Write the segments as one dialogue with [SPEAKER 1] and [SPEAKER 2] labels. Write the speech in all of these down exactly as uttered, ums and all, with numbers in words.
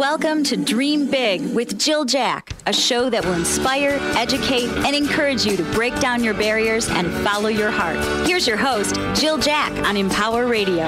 [SPEAKER 1] Welcome to Dream Big with Jill Jack, a show that will inspire, educate, and encourage you to break down your barriers and follow your heart. Here's your host, Jill Jack on Empower Radio.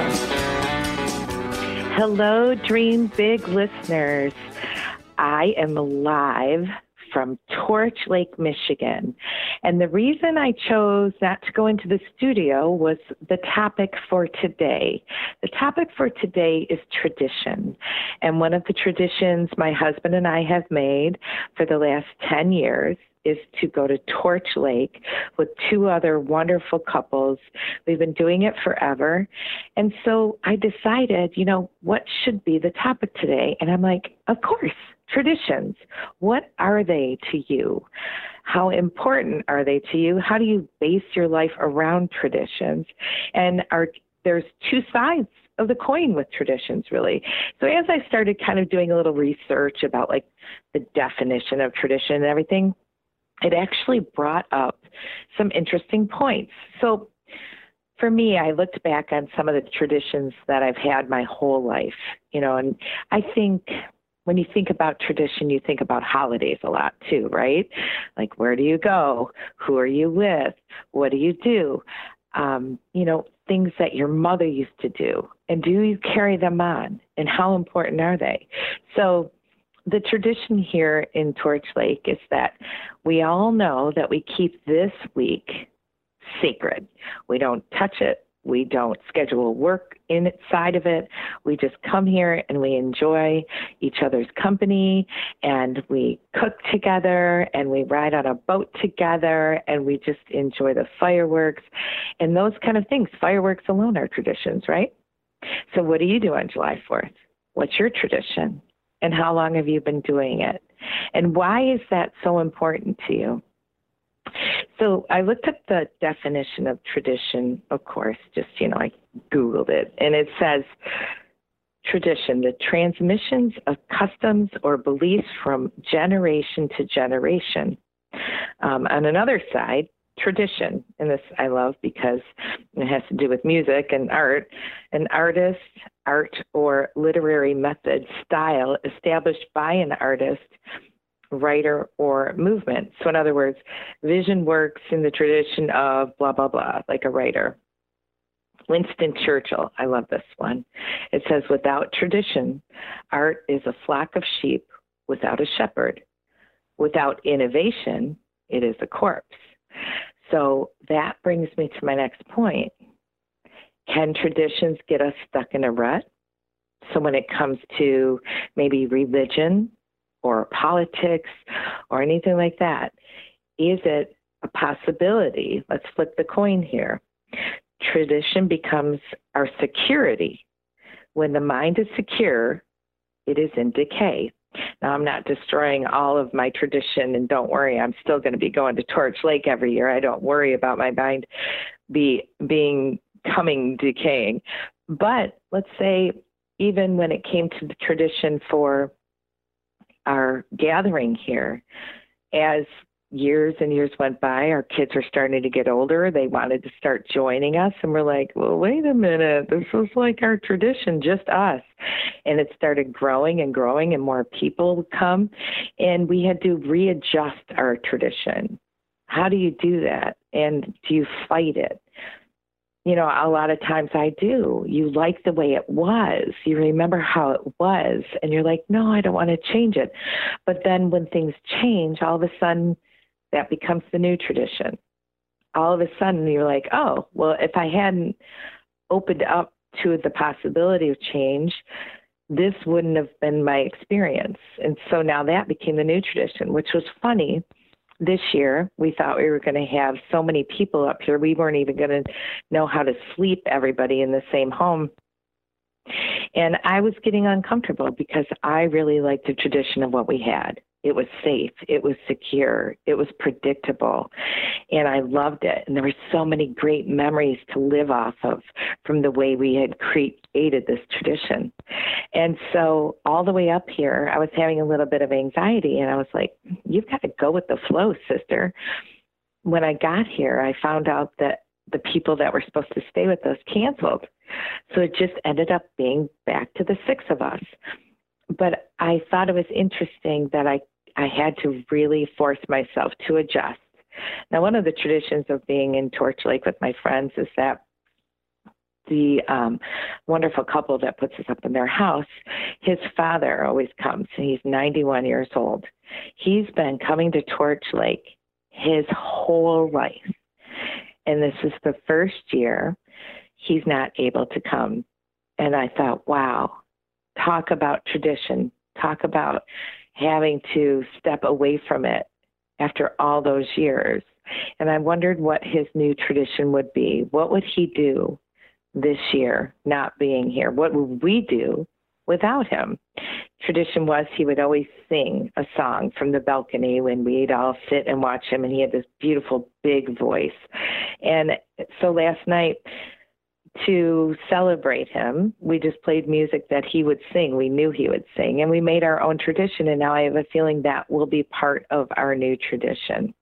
[SPEAKER 2] Hello, Dream Big listeners. I am live from Torch Lake, Michigan. And the reason I chose not to go into the studio was the topic for today. The topic for today is tradition. And one of the traditions my husband and I have made for the last ten years is to go to Torch Lake with two other wonderful couples. We've been doing it forever. And so I decided, you know, what should be the topic today? And I'm like, of course, traditions. What are they to you? How important are they to you? How do you base your life around traditions? And are there's two sides of the coin with traditions, really. So as I started kind of doing a little research about like the definition of tradition and everything, it actually brought up some interesting points. So for me, I looked back on some of the traditions that I've had my whole life, you know, and I think when you think about tradition, you think about holidays a lot too, right? Like, where do you go? Who are you with? What do you do? Um, you know, things that your mother used to do. And do you carry them on? And how important are they? So the tradition here in Torch Lake is that we all know that we keep this week sacred. We don't touch it. We don't schedule work inside of it. We just come here and we enjoy each other's company, and we cook together, and we ride on a boat together, and we just enjoy the fireworks and those kind of things. Fireworks alone are traditions, right? So what do you do on July fourth? What's your tradition? And how long have you been doing it? And why is that so important to you? So I looked up the definition of tradition, of course, just, you know, I Googled it. And it says, tradition, the transmissions of customs or beliefs from generation to generation. Um, on another side, tradition, and this I love because it has to do with music and art, an artist, art, or literary method, style established by an artist, writer, or movement. So in other words, vision works in the tradition of blah, blah, blah, like a writer. Winston Churchill, I love this one. It says, without tradition, art is a flock of sheep without a shepherd. Without innovation, it is a corpse. So that brings me to my next point. Can traditions get us stuck in a rut? So when it comes to maybe religion or politics or anything like that, is it a possibility? Let's flip the coin here. Tradition becomes our security. When the mind is secure, it is in decay. Now, I'm not destroying all of my tradition, and don't worry, I'm still going to be going to Torch Lake every year. I don't worry about my mind be being coming decaying. But let's say even when it came to the tradition for our gathering here, as years and years went by, our kids were starting to get older. They wanted to start joining us. And we're like, well, wait a minute. This is like our tradition, just us. And it started growing and growing, and more people would come. And we had to readjust our tradition. How do you do that? And do you fight it? You know, a lot of times I do. You like the way it was. You remember how it was. And you're like, no, I don't want to change it. But then when things change, all of a sudden, that becomes the new tradition. All of a sudden, you're like, oh, well, if I hadn't opened up to the possibility of change, this wouldn't have been my experience. And so now that became the new tradition, which was funny. This year, we thought we were going to have so many people up here, we weren't even going to know how to sleep everybody in the same home. And I was getting uncomfortable because I really liked the tradition of what we had. It was safe. It was secure. It was predictable. And I loved it. And there were so many great memories to live off of from the way we had created this tradition. And so all the way up here, I was having a little bit of anxiety. And I was like, you've got to go with the flow, sister. When I got here, I found out that the people that were supposed to stay with us canceled. So it just ended up being back to the six of us. But I thought it was interesting that I, I had to really force myself to adjust. Now, one of the traditions of being in Torch Lake with my friends is that the um, wonderful couple that puts us up in their house, his father always comes. He's ninety-one years old. He's been coming to Torch Lake his whole life. And this is the first year he's not able to come. And I thought, wow, talk about tradition. Talk about having to step away from it after all those years. And I wondered what his new tradition would be. What would he do this year, not being here? What would we do without him? Tradition was he would always sing a song from the balcony when we'd all sit and watch him, and he had this beautiful big voice. And so last night, to celebrate him, we just played music that he would sing. We knew he would sing, and we made our own tradition, and now I have a feeling that will be part of our new tradition.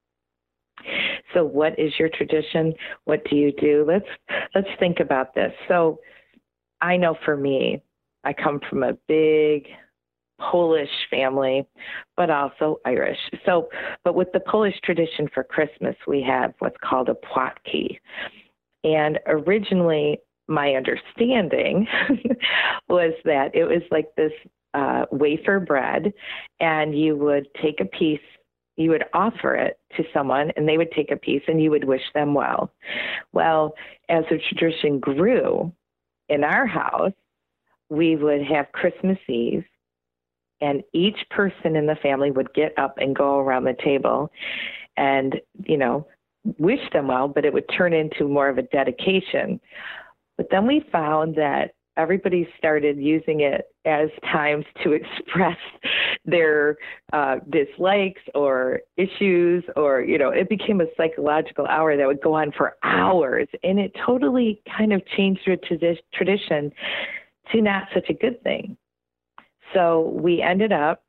[SPEAKER 2] So what is your tradition? What do you do? Let's let's think about this. So I know for me, I come from a big Polish family, but also Irish. So, but with the Polish tradition for Christmas, we have what's called a płatki. And originally, my understanding was that it was like this uh, wafer bread, and you would take a piece, you would offer it to someone, and they would take a piece, and you would wish them well. Well, as the tradition grew in our house, we would have Christmas Eve, and each person in the family would get up and go around the table and, you know, wish them well, but it would turn into more of a dedication. But then we found that everybody started using it as times to express their uh, dislikes or issues, or, you know, it became a psychological hour that would go on for hours. And it totally kind of changed the tradi- tradition to not such a good thing. So we ended up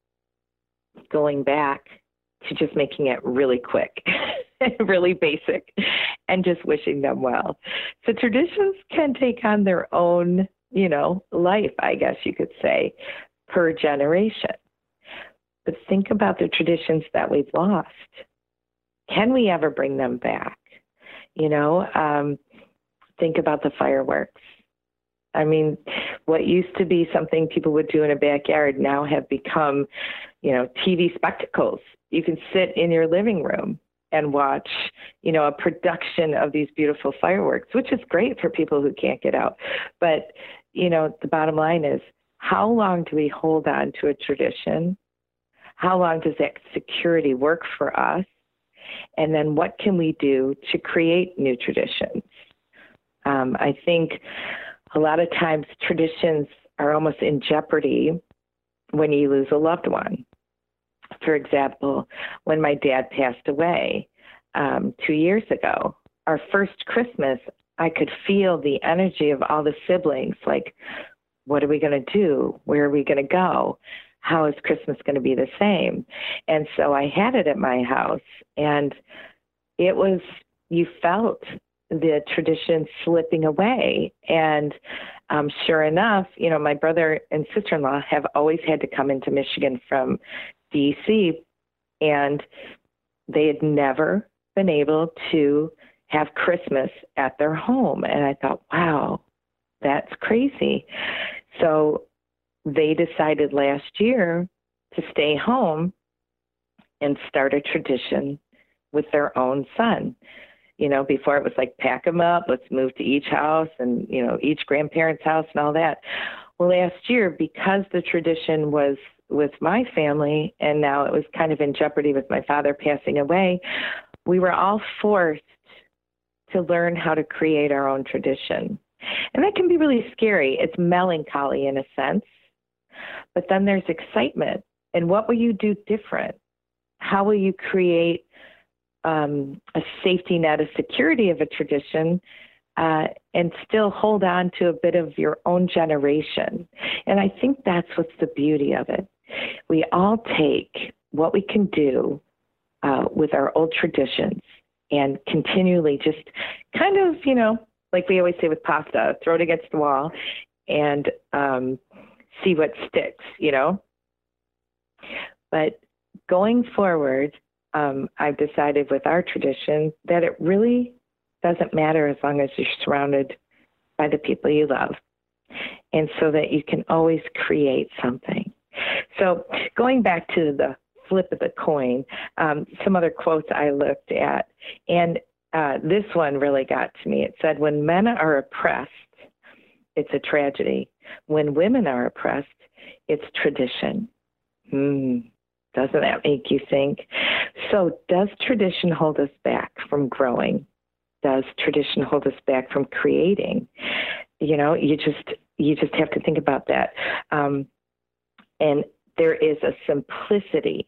[SPEAKER 2] going back to just making it really quick, really basic, and just wishing them well. So traditions can take on their own, you know, life, I guess you could say, per generation. But think about the traditions that we've lost. Can we ever bring them back? You know, um, think about the fireworks. I mean, what used to be something people would do in a backyard now have become, you know, T V spectacles. You can sit in your living room and watch, you know, a production of these beautiful fireworks, which is great for people who can't get out. But, you know, the bottom line is, how long do we hold on to a tradition? How long does that security work for us? And then what can we do to create new traditions? Um, I think a lot of times traditions are almost in jeopardy when you lose a loved one. For example, when my dad passed away um, two years ago, our first Christmas, I could feel the energy of all the siblings, like, what are we going to do? Where are we going to go? How is Christmas going to be the same? And so I had it at my house, and it was, you felt the tradition slipping away. And um, sure enough, you know, my brother and sister-in-law have always had to come into Michigan from D C, and they had never been able to have Christmas at their home. And I thought, wow, that's crazy. So they decided last year to stay home and start a tradition with their own son. You know, before it was like, pack them up, let's move to each house and, you know, each grandparent's house and all that. Well, last year, because the tradition was with my family, and now it was kind of in jeopardy with my father passing away, we were all forced to learn how to create our own tradition. And that can be really scary. It's melancholy in a sense, but then there's excitement. And what will you do different? How will you create um, a safety net, a security of a tradition, uh, and still hold on to a bit of your own generation? And I think that's what's the beauty of it. We all take what we can do uh, with our old traditions and continually just kind of, you know, like we always say with pasta, throw it against the wall and um, see what sticks, you know. But going forward, um, I've decided with our tradition that it really doesn't matter as long as you're surrounded by the people you love, and so that you can always create something. So going back to the flip of the coin, um, some other quotes I looked at, and uh, this one really got to me. It said, when men are oppressed, it's a tragedy. When women are oppressed, it's tradition. Hmm. Doesn't that make you think? So does tradition hold us back from growing? Does tradition hold us back from creating? You know, you just you just have to think about that. Um, and there is a simplicity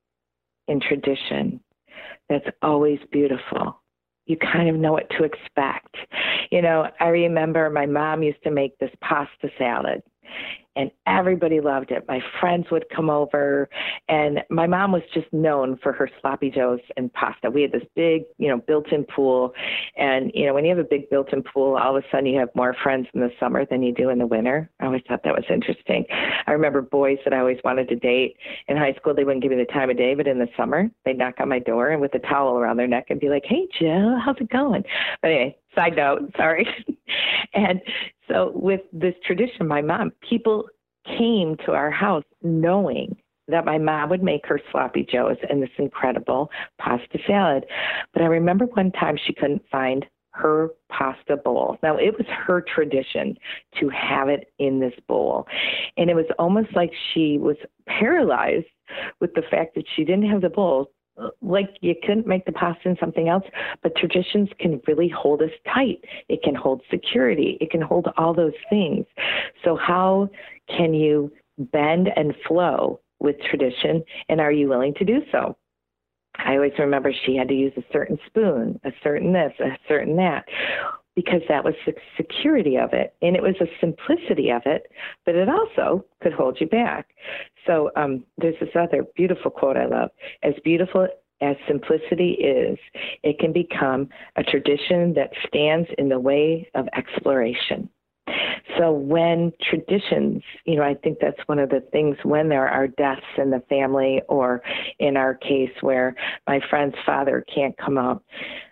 [SPEAKER 2] in tradition that's always beautiful. You kind of know what to expect. You know, I remember my mom used to make this pasta salad, and everybody loved it. My friends would come over, and my mom was just known for her sloppy joes and pasta. We had this big, you know, built-in pool, and, you know, when you have a big built-in pool, all of a sudden you have more friends in the summer than you do in the winter. I always thought that was interesting. I remember boys that I always wanted to date. In high school, they wouldn't give me the time of day, but in the summer, they'd knock on my door and with a towel around their neck and be like, hey, Jill, how's it going? But anyway, side note, sorry. And so with this tradition, my mom, people came to our house knowing that my mom would make her sloppy joes and this incredible pasta salad. But I remember one time she couldn't find her pasta bowl. Now, it was her tradition to have it in this bowl. And it was almost like she was paralyzed with the fact that she didn't have the bowl. Like you couldn't make the pasta in something else, but traditions can really hold us tight. It can hold security. It can hold all those things. So how can you bend and flow with tradition, and are you willing to do so? I always remember she had to use a certain spoon, a certain this, a certain that, because that was the security of it. And it was a simplicity of it, but it also could hold you back. So um, there's this other beautiful quote I love. As beautiful as simplicity is, it can become a tradition that stands in the way of exploration. So when traditions, you know, I think that's one of the things when there are deaths in the family, or in our case where my friend's father can't come up,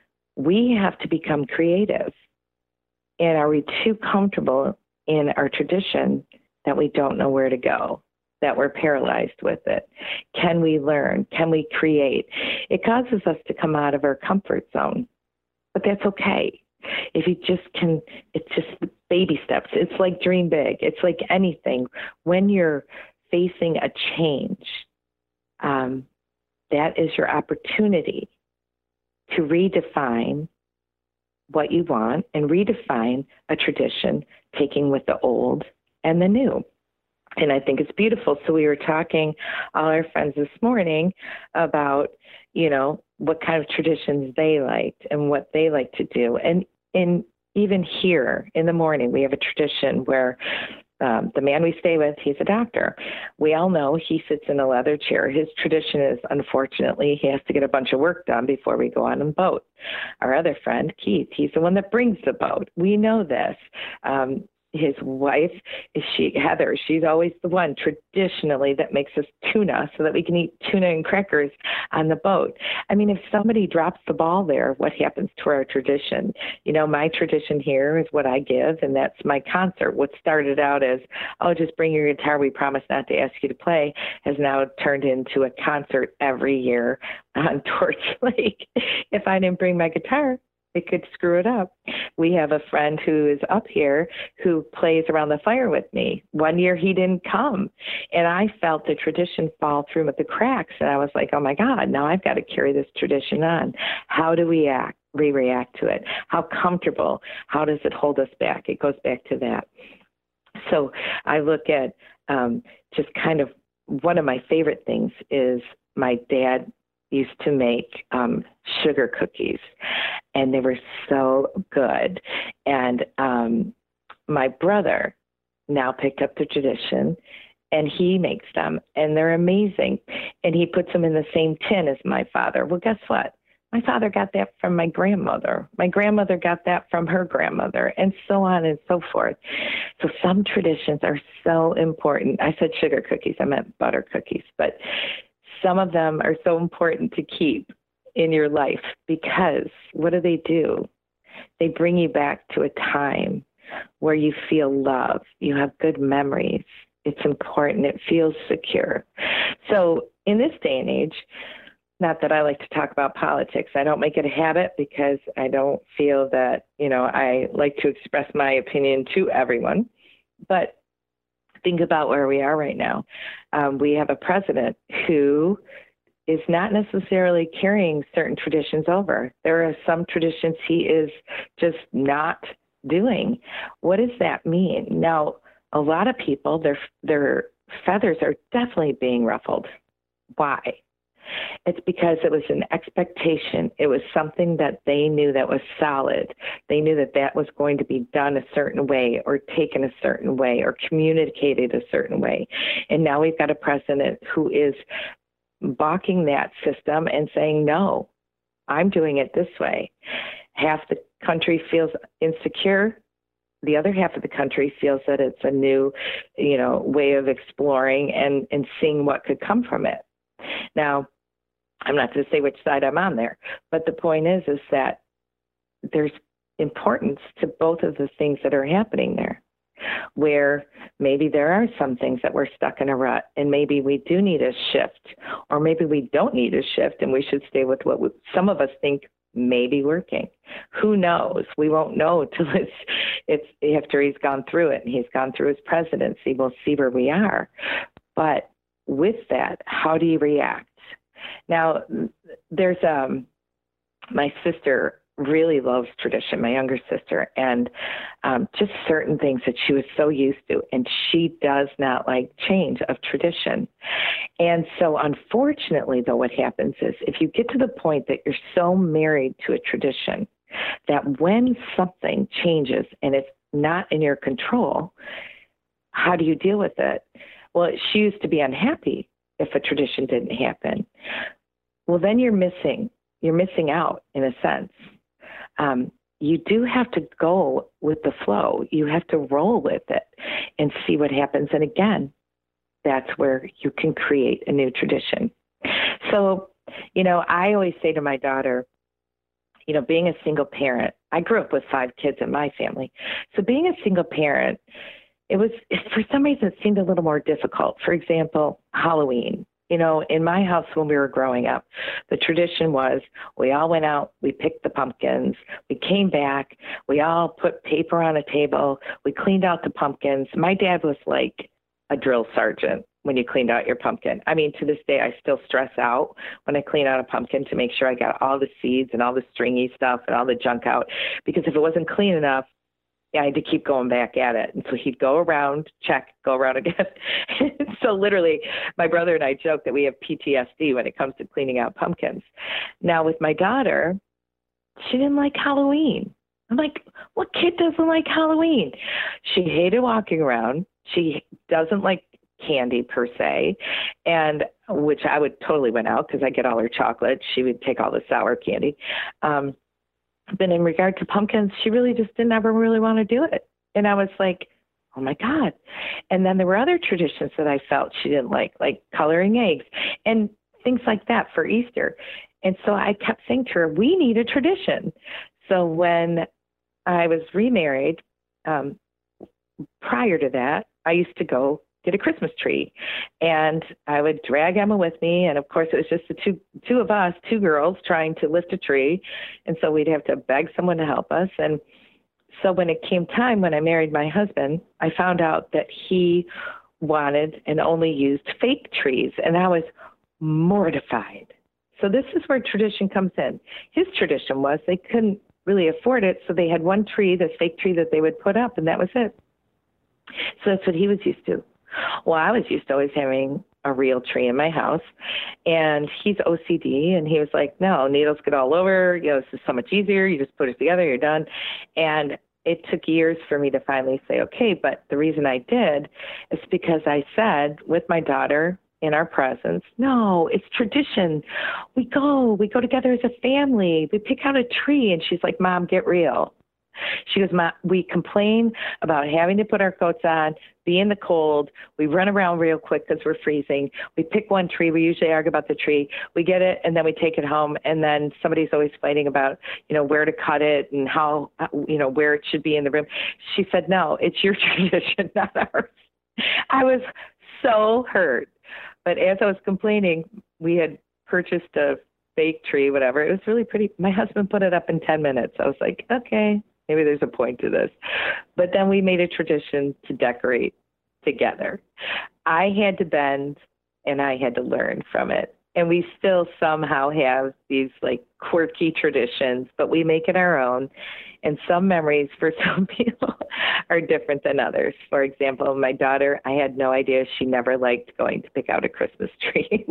[SPEAKER 2] we have to become creative. And are we too comfortable in our tradition that we don't know where to go, that we're paralyzed with it? Can we learn? Can we create? It causes us to come out of our comfort zone, but that's okay. If you just can, it's just baby steps. It's like dream big. It's like anything. When you're facing a change, um, that is your opportunity to redefine what you want and redefine a tradition, taking with the old and the new. And I think it's beautiful. So we were talking, all our friends this morning, about, you know, what kind of traditions they liked and what they like to do. And in even here in the morning, we have a tradition where um, the man we stay with, he's a doctor. We all know he sits in a leather chair. His tradition is, unfortunately, he has to get a bunch of work done before we go on a boat. Our other friend, Keith, he's the one that brings the boat. We know this. Um, His wife, is she Heather, she's always the one traditionally that makes us tuna so that we can eat tuna and crackers on the boat. I mean, if somebody drops the ball there, what happens to our tradition? You know, my tradition here is what I give, and that's my concert. What started out as, oh, just bring your guitar, we promise not to ask you to play, has now turned into a concert every year on Torch Lake. If I didn't bring my guitar, it could screw it up. We have a friend who is up here who plays around the fire with me. One year he didn't come, and I felt the tradition fall through with the cracks, and I was like, oh my God, now I've got to carry this tradition on. How do we act, we react to it? How comfortable? How does it hold us back? It goes back to that. So I look at um, just kind of one of my favorite things is my dad used to make um, sugar cookies, and they were so good. And um, my brother now picked up the tradition, and he makes them, and they're amazing. And he puts them in the same tin as my father. Well, guess what? My father got that from my grandmother. My grandmother got that from her grandmother, and so on and so forth. So some traditions are so important. I said sugar cookies. I meant butter cookies. But some of them are so important to keep in your life because what do they do? They bring you back to a time where you feel love. You have good memories. It's important. It feels secure. So in this day and age, not that I like to talk about politics. I don't make it a habit because I don't feel that, you know, I like to express my opinion to everyone. But think about where we are right now. Um, we have a president who is not necessarily carrying certain traditions over. There are some traditions he is just not doing. What does that mean? Now, a lot of people, their their feathers are definitely being ruffled. Why? It's because it was an expectation. It was something that they knew that was solid. They knew that that was going to be done a certain way or taken a certain way or communicated a certain way. And now we've got a president who is balking that system and saying, no, I'm doing it this way. Half the country feels insecure. The other half of the country feels that it's a new, you know, way of exploring and, and seeing what could come from it. Now, I'm not going to say which side I'm on there, but the point is, is that there's importance to both of the things that are happening there, where maybe there are some things that we're stuck in a rut and maybe we do need a shift, or maybe we don't need a shift and we should stay with what we, some of us think may be working. Who knows? We won't know till it's, it's after he's gone through it and he's gone through his presidency. We'll see where we are. But with that, how do you react? Now, there's um, my sister really loves tradition, my younger sister, and um, just certain things that she was so used to, and she does not like change of tradition. And so unfortunately, though, what happens is if you get to the point that you're so married to a tradition that when something changes and it's not in your control, how do you deal with it? Well, she used to be unhappy if a tradition didn't happen. Well, then you're missing, you're missing out in a sense. Um, you do have to go with the flow. You have to roll with it and see what happens. And again, that's where you can create a new tradition. So, you know, I always say to my daughter, you know, being a single parent, I grew up with five kids in my family. So being a single parent, it was, for some reason, it seemed a little more difficult. For example, Halloween. You know, in my house when we were growing up, the tradition was we all went out, we picked the pumpkins, we came back, we all put paper on a table, we cleaned out the pumpkins. My dad was like a drill sergeant when you cleaned out your pumpkin. I mean, to this day, I still stress out when I clean out a pumpkin to make sure I got all the seeds and all the stringy stuff and all the junk out, because if it wasn't clean enough, I had to keep going back at it. And so he'd go around, check, go around again. So literally, my brother and I joke that we have P T S D when it comes to cleaning out pumpkins. Now, with my daughter, she didn't like Halloween. I'm like, what kid doesn't like Halloween? She hated walking around. She doesn't like candy per se, and which I would totally win out because I get all her chocolate. She would take all the sour candy. Um, But in regard to pumpkins, she really just didn't ever really want to do it. And I was like, oh, my God. And then there were other traditions that I felt she didn't like, like coloring eggs and things like that for Easter. And so I kept saying to her, we need a tradition. So when I was remarried, um, prior to that, I used to go get a Christmas tree, and I would drag Emma with me. And of course it was just the two, two of us, two girls trying to lift a tree. And so we'd have to beg someone to help us. And so when it came time, when I married my husband, I found out that he wanted and only used fake trees, and I was mortified. So this is where tradition comes in. His tradition was they couldn't really afford it. So they had one tree, this fake tree that they would put up, and that was it. So that's what he was used to. Well, I was used to always having a real tree in my house, and he's O C D, and he was like, no, needles get all over. You know, this is so much easier. You just put it together, you're done. And it took years for me to finally say, okay, but the reason I did is because I said with my daughter, in our presence. No, it's tradition. We go, we go together as a family. We pick out a tree. And she's like, Mom, get real. She goes, Mom, we complain about having to put our coats on, be in the cold. We run around real quick because we're freezing. We pick one tree. We usually argue about the tree. We get it, and then we take it home. And then somebody's always fighting about, you know, where to cut it and how, you know, where it should be in the room. She said, no, it's your tradition, not ours. I was so hurt. But as I was complaining, we had purchased a fake tree, whatever. It was really pretty. My husband put it up in ten minutes. I was like, okay, maybe there's a point to this. But then we made a tradition to decorate together. I had to bend and I had to learn from it. And we still somehow have these like quirky traditions, but we make it our own. And some memories for some people are different than others. For example, my daughter, I had no idea she never liked going to pick out a Christmas tree.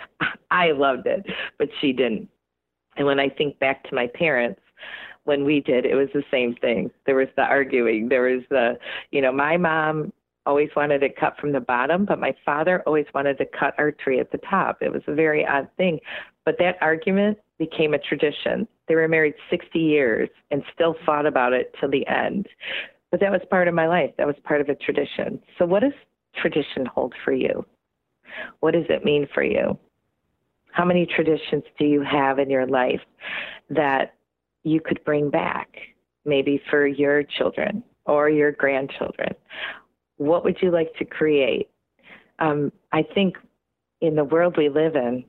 [SPEAKER 2] I loved it, but she didn't. And when I think back to my parents, when we did, it was the same thing. There was the arguing. There was the, you know, my mom always wanted it cut from the bottom, but my father always wanted to cut our tree at the top. It was a very odd thing. But that argument became a tradition. They were married sixty years and still fought about it till the end. But that was part of my life. That was part of a tradition. So what does tradition hold for you? What does it mean for you? How many traditions do you have in your life that you could bring back, maybe for your children or your grandchildren? What would you like to create? Um, I think in the world we live in,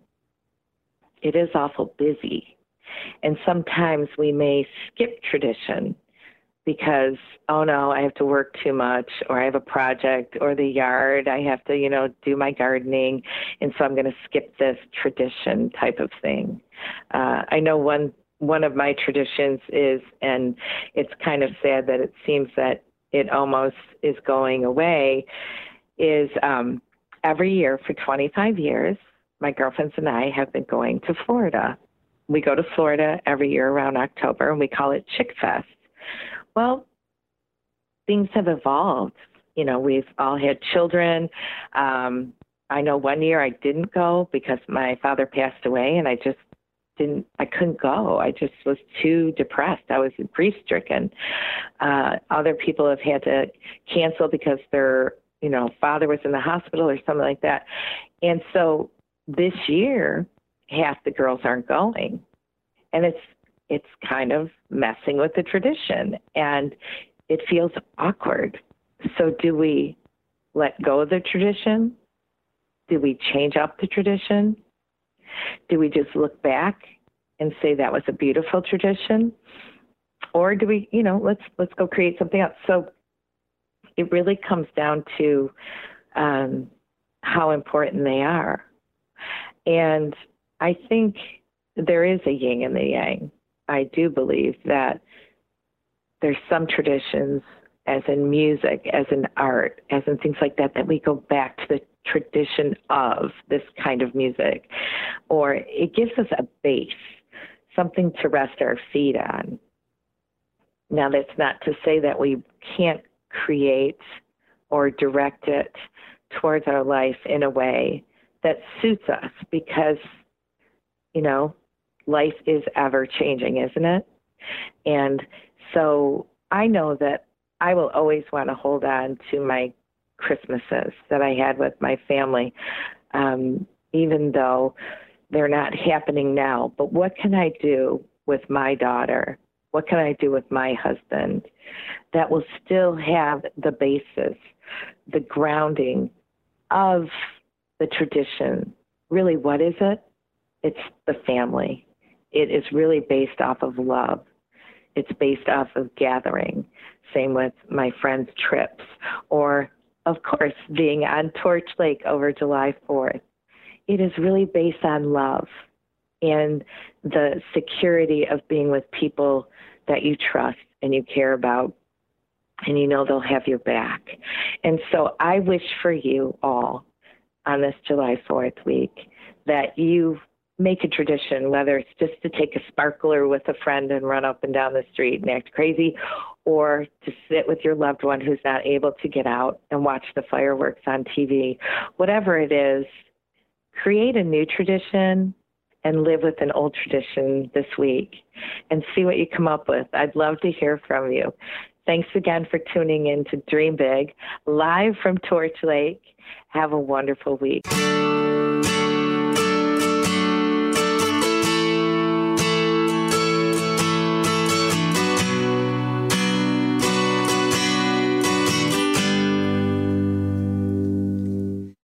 [SPEAKER 2] it is awful busy. And sometimes we may skip tradition because, oh no, I have to work too much, or I have a project, or the yard, I have to, you know, do my gardening. And so I'm going to skip this tradition type of thing. Uh, I know one, one of my traditions is, and it's kind of sad that it seems that it almost is going away, is um, every year for twenty-five years, my girlfriends and I have been going to Florida. We go to Florida every year around October, and we call it Chick Fest. Well, things have evolved. You know, we've all had children. Um, I know one year I didn't go because my father passed away, and I just didn't, I couldn't go. I just was too depressed. I was grief-stricken. Uh, other people have had to cancel because their, you know, father was in the hospital or something like that. And so this year, half the girls aren't going. And it's, it's kind of messing with the tradition, and it feels awkward. So do we let go of the tradition? Do we change up the tradition? Do we just look back and say that was a beautiful tradition? Or do we, you know, let's let's go create something else? So it really comes down to um, how important they are. And I think there is a yin and the yang. I do believe that there's some traditions, as in music, as in art, as in things like that, that we go back to the tradition of this kind of music, or it gives us a base, something to rest our feet on. Now, that's not to say that we can't create or direct it towards our life in a way that suits us, because, you know, life is ever changing, isn't it? And so I know that I will always want to hold on to my Christmases that I had with my family, um, even though they're not happening now. But what can I do with my daughter? What can I do with my husband that will still have the basis, the grounding of the tradition? Really, what is it? It's the family. It is really based off of love. It's based off of gathering. Same with my friends' trips, or of course, being on Torch Lake over July fourth. It is really based on love and the security of being with people that you trust and you care about, and you know they'll have your back. And so I wish for you all on this July fourth week that you make a tradition, whether it's just to take a sparkler with a friend and run up and down the street and act crazy, or to sit with your loved one who's not able to get out and watch the fireworks on T V. Whatever it is, create a new tradition and live with an old tradition this week and see what you come up with. I'd love to hear from you. Thanks again for tuning in to Dream Big, live from Torch Lake. Have a wonderful week.